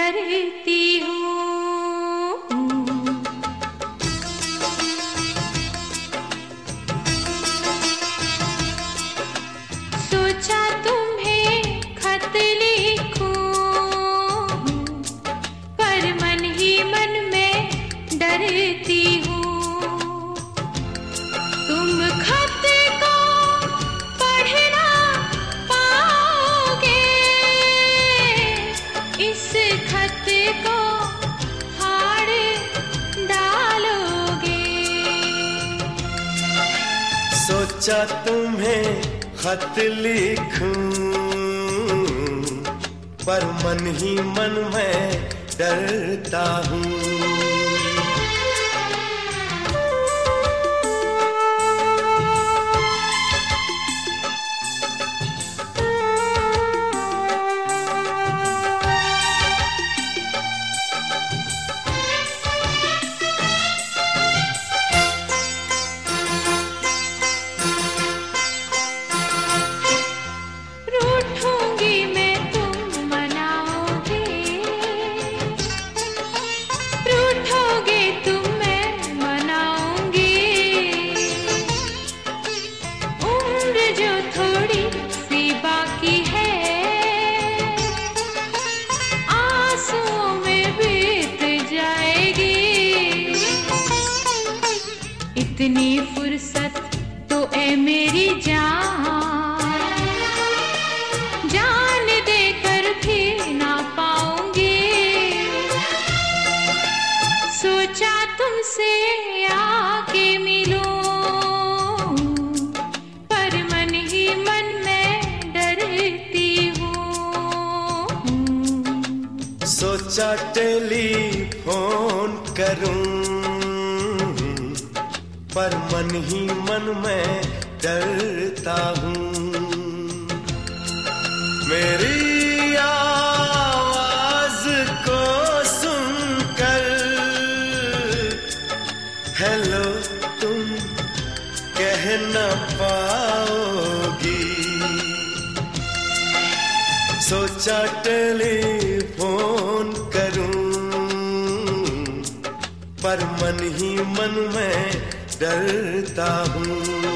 डरती हूँ। सोचा तुम्हें खत लिखूं, पर मन ही मन में डरती हूँ। तुम खत को पढ़ ना पाओगे, इस खत को फाड़ डालोगे। सोचा तुम्हें खत लिखूं, पर मन ही मन में डरता हूँ। इतनी फुर्सत तो ए मेरी जान, जान देकर भी ना पाऊंगी। सोचा तुमसे आके मिलूं, पर मन ही मन में डरती हूँ। सोचा टेलीफोन करूं, पर मन ही मन में डरता हूँ। मेरी आवाज को सुनकर हेलो तुम कह न पाओगी। सोचा टेलीफोन करूं, पर मन ही मन में डरता हूँ।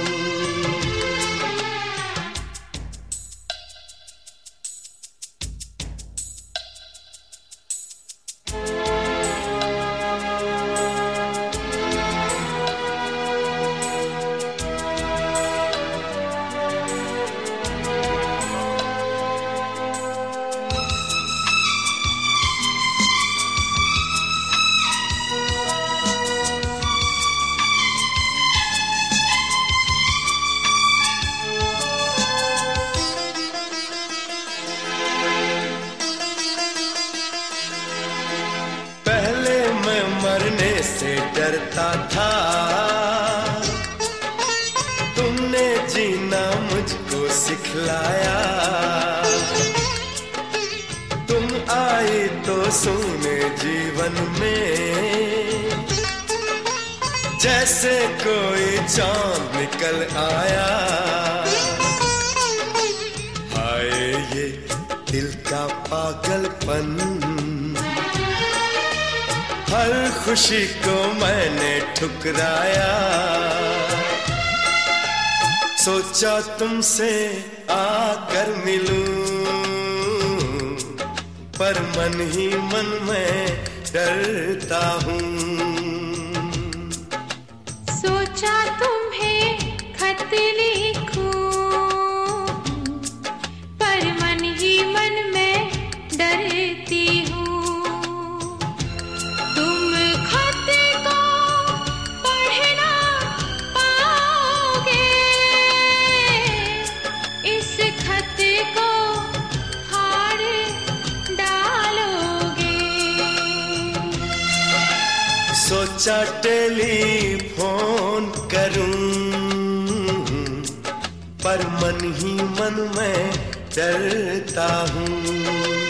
मरने से डरता था, तुमने जीना मुझको सिखलाया। तुम आई तो सुने जीवन में, जैसे कोई चांद निकल आया। हाय ये दिल का पागलपन, हर खुशी को मैंने ठुकराया। सोचा तुमसे आकर मिलूं, पर मन ही मन में डरता हूँ। सोचा तुम्हें खत लिखूं, पर मन ही मन में डरती हूँ। सोचा टेलीफोन करूं, पर मन ही मन में डरता हूँ।